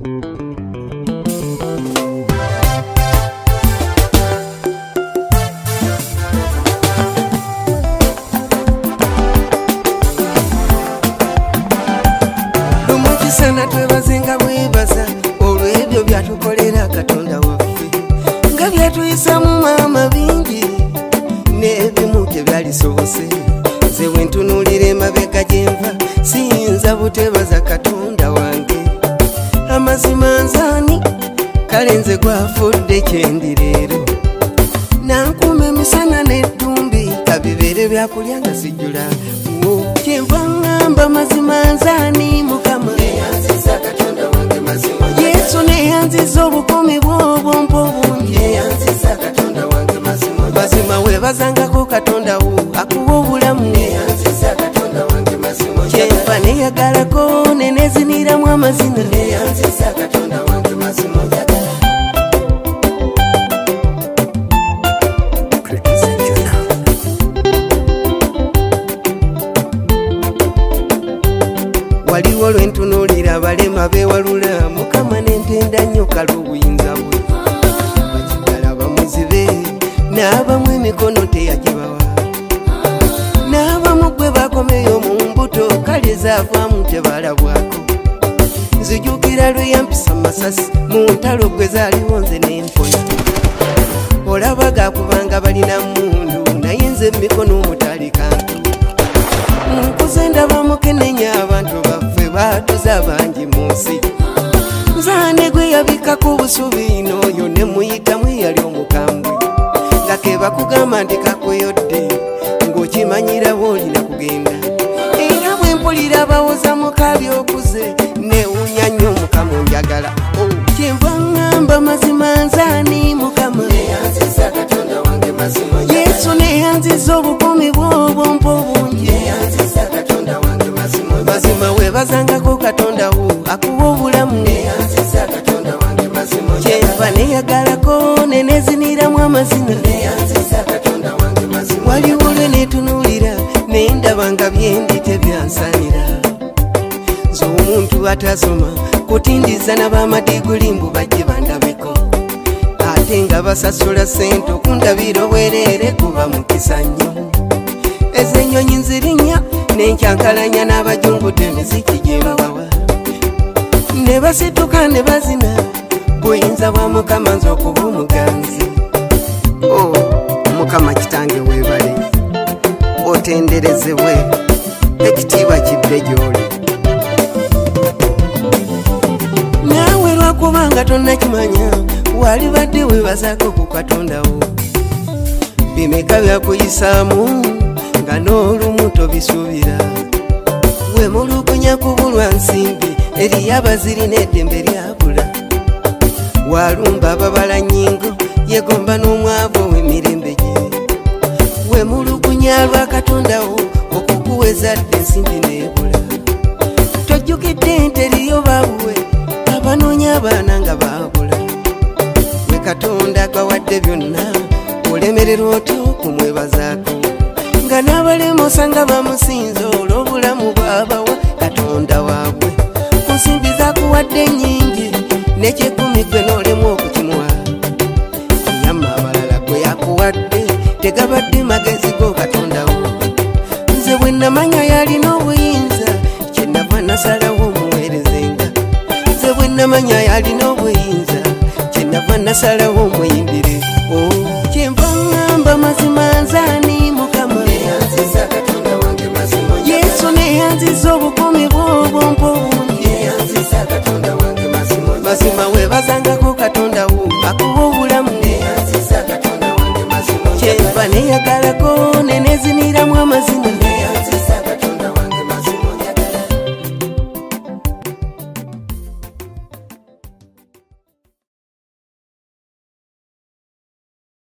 Lumukisana twebazenga bwebaza olw'ebyo byatukolera Katonda waffe nga byatuyisa mu maama bingi n'ebimu tebyalisobose. Nze bwe ntunuulira emabega gye nva siyinza butebaza Katonda wange. Amazima nzaani kale nze gwafudde kyendi leero nankuuma emisana n'eddumbi kabibeere byakulya nga sijjula kyenva ŋŋamba mazima nzaani Mukama yeyanziza Katonda wange mazima. Yesu neyanziza obukumi bw'obwompa obungi yeyanziza Katonda wange mazima. Mazima weebazangako Katonda wo akuwa obulamu yeyanziza Katonda wange mazima. Kyenva neyagalako neneziniramu amazina yeyanziza Katonda wange mazima. Waliwo lwentunuulira abalema beewalula Mukama n'entenda nnyo kale obuyinza bwe bakigala bamuzibe n'abamu emikono teyagibawa n'abamu gwe bakomeyo mu mbuto kale zaavaamu tebalabwako. Nzijukira lwe yampisa masasi mu ntalo gwe zaaliwo nze n'empona olaba gaakubanga balina mundu naye nze emikono mutali kantu. Nkuze ndaba mukenenya abantu baffe baatuza bangi mu nsi. Nzaane gwe yabikako obusubi n'oyo ne muyitamu eyali omukambwe nga ke bakugamba nti kakweyodde ng'okimanyira bw'olina kugenda. Era bwe mpulira bawoza mukabi okuze neewunya nnyo Mukama onjagala. Kyenva ŋŋamba mazima nzaani Mukama yeyanziza Katonda wange mazima. Yesu neyanziza obukumi bw'obwompa obungi yeyanziza Katonda wange mazima. Mazima weebazangako Katonda wo akuwa obulamu yeyanziza Katonda wange mazima. Kyenva neyagalako neneziniramu amazina yeyanziza Katonda wange mazima. Waliwo lwe neetunuulira nendaba nga byendi tebyansanira. Nze omuntu atasoma kutindiza n'abamadiguli mbu bajje bandabeko ate nga basasula ssente okundabira obwereere kuba mukisa nnyo. Ezo ennyonyi nzirinnya n'enkyankalanya n'abajungudde emiziki gye babawa ne basituka ne bazina buyinza bwa Mukama nze okuba omuganzi. Mukama kitange weebale otenderezebwe ekitiibwa kidde gy'oli. Naawe lwakubanga tonnakimanya wali badde weebazaako ku Katonda wo bimeka byakuyisaamu nga n'olumu tobisuubira. Wemulugunya kubulwa nsimbi eriyo abazirina eddembe lyabula. Walumba ababala nnyingo yegomba n'omwavu ow'emirembe gye. Wemulugunya lwa Katonda wo okukuweza dde ensimbi n'ebula. Tojjukidde nti eriyo babuwe abanoonya abaana nga baabula. We Katonda gawadde byonna olemererwa otya okumwebazaako nga n'abalema osanga bamusinza olw'obulamu bw'abawa Katonda waabwe. Ku nsimbi zakuwadde nnyingi n'ekyekumi gwe n'olemu okukimuwa. Yamma abalala gwe yakuwadde tegabadde magezi go Katonda wo. Nze bwe namanya yalina obuyinza kyenava nasalawo omuweerezenga. Nze bwe namanya yalina obuyinza kyenava nasalawo omuyimbire. Kyenva ŋŋamba mazima nzaani Mukama yeyanziza Katonda wange mazima. Yesu neyanziza obukumi bw'obwompa obungi yeyanziza Katonda wange mazima. Mazima weebazangako Katonda